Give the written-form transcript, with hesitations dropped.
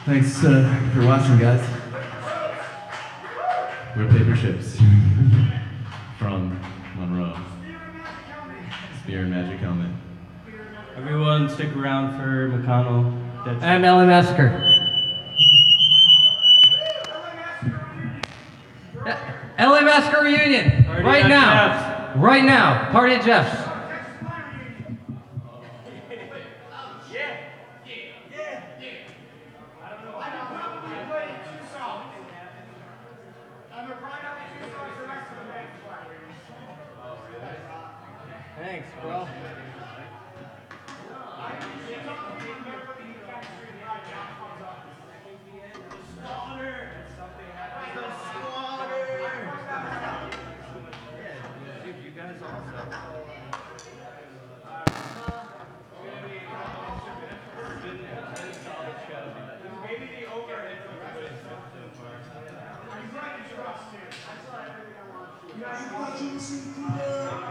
Thanks for watching, guys. We're Paper Chips from Monroe. Spear and Magic Helmet. Everyone, stick around for McConnell. And LA Massacre. LA Massacre reunion. Party right at now. Jeff's. Right now. Party at Jeff's. Thanks, bro. You guys